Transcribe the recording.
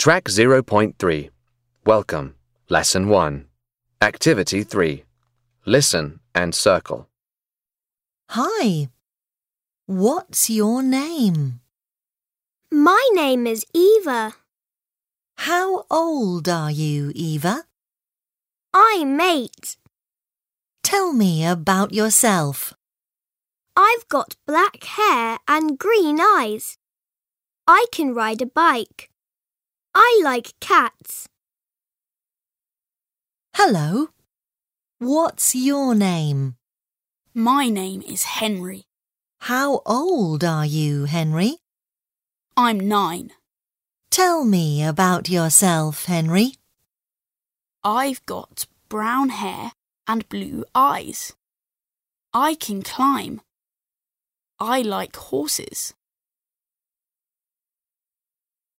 Track 0.3. Welcome. Lesson 1. Activity 3. Listen and circle. Hi. What's your name? My name is Eva. How old are you, Eva? I'm 8. Tell me about yourself. I've got black hair and green eyes. I can ride a bike. I like cats. Hello. What's your name? My name is Henry. How old are you, Henry? I'm 9. Tell me about yourself, Henry. I've got brown hair and blue eyes. I can climb. I like horses.